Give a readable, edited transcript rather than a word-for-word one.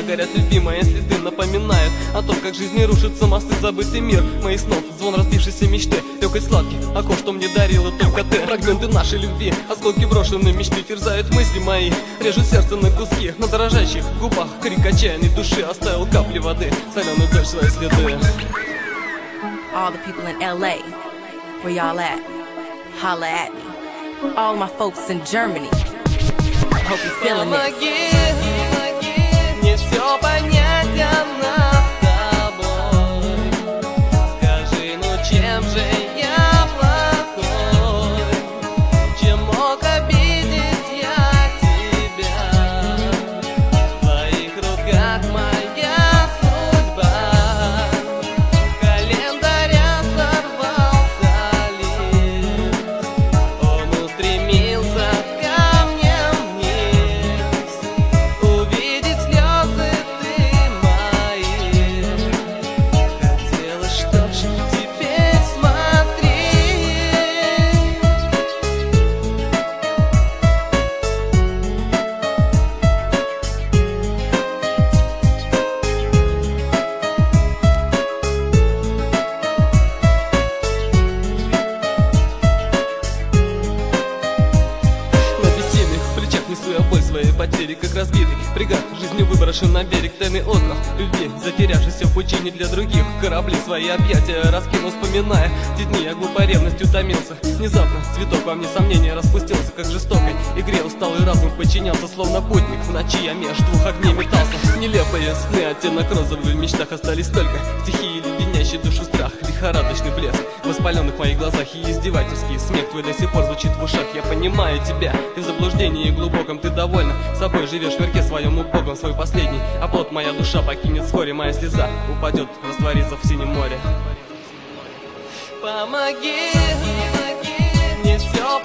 горят любимые следы, напоминают о том, как жизни рушится мосты, забытый мир моих снов, звон разбившейся мечты, легкость сладких оков, что мне дарила только ты. Фрагменты нашей любви, осколки брошенной мечты терзают мысли мои, режут сердце на куски. На дрожащих губах крик отчаянной души, оставил капли воды, соленую дождь свои следы. All the people in LA, where y'all at? Holla at me. All my folks in Germany, hope you're feeling this. Мне все понять о нас с тобой. Скажи, ну чем же я плохой? Чем мог обидеть я тебя? В твоих руках моя судьба. Календаря сорвался лист, он устремился ко мне вниз. Увидеть слезы ты мои, хотелось, что ж теперь смотри. На бессильных плечах несу я боль своей потери, как разбитый фрегат, жизнью выброшен на берег, тайный остров любви, затерявшийся в пучине для других. Корабли свои объятия раскинул, вспоминая те дни, я глупой ревностью томился. Внезапно цветок во мне сомнения распустился, как жестокой игре усталый разум подчинялся, словно путник в ночи я меж двух огней метался. Нелепые сны, оттенок розовый в мечтах остались только стихии, леденящий душу страх, лихорадочный блеск в воспаленных моих глазах и издевательский смех твой до сих пор звучит в ушах. Я понимаю тебя, ты в заблуждении глубоком, ты довольна собой, живешь в мирке своем убогом, свой последний оплот моя душа покинет вскоре, моя слеза упадет, растворится в синем море. Помоги, мне все